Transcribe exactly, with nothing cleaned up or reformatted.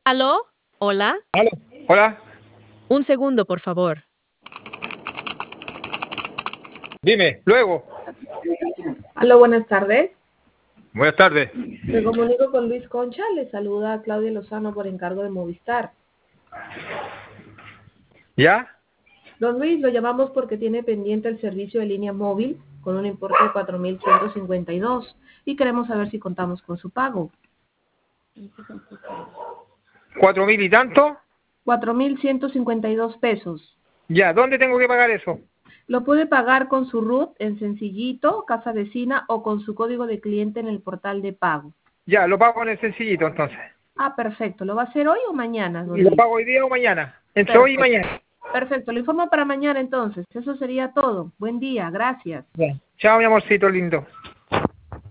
¿Aló? ¿Hola? ¿Aló? Hola, Un segundo, por favor. dime, luego. Aló, buenas tardes. Buenas tardes. Me comunico con Luis Concha. Le saluda Claudia Lozano por encargo de Movistar. ¿Ya? Don Luis, lo llamamos porque tiene pendiente el servicio de línea móvil con un importe de cuatro mil ciento cincuenta y dos y queremos saber si contamos con su pago. ¿Cuatro mil y tanto? cuatro mil ciento cincuenta y dos pesos. Ya, ¿dónde tengo que pagar eso? Lo puede pagar con su R U T en Sencillito, Casa Vecina o con su código de cliente en el portal de pago. Ya, lo pago en el sencillito entonces. Ah, perfecto. ¿Lo va a hacer hoy o mañana, don ¿Lo Luis? pago hoy día o mañana? Entre hoy y Perfecto. mañana. Perfecto. Lo informo para mañana entonces. Eso sería todo. Buen día. Gracias. Ya. Chao, mi amorcito lindo.